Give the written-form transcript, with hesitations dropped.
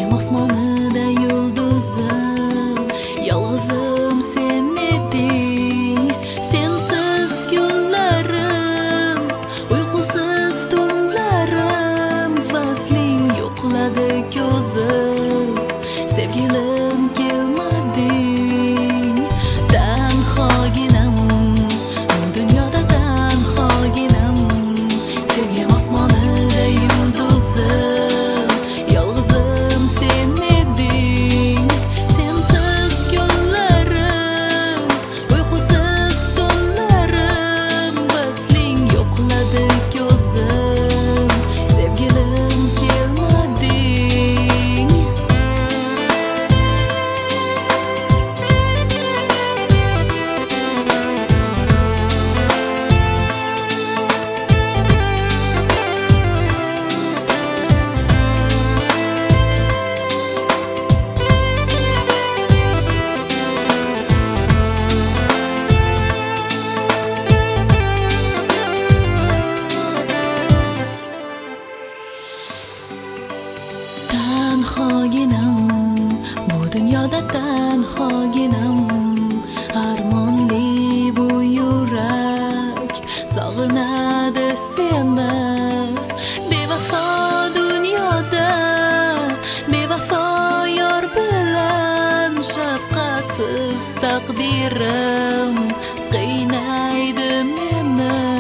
osmonida yulduzim, yolg'izim sen eding. Sensiz kunlarim, uyqusiz tunlarim, fasling yo'qladi ko'zim. Sevgilim kelmading, tanhoginam, bu dunyoda tanhoginam. Sevgim osmonida yulduzim, yolg'izim sen eding. Sensiz kunlarim, uyqusiz tunlarim, fasling yo'qladi ko'zim. Sevgilim kelmading. Tanhoginam, bu dunyoda tanhoginam. Armonli bu yurak sog'inadi seni. Bevafo dunyoda, bevafo yor bilan, shafqatsiz taqdirim qiynaydi meni.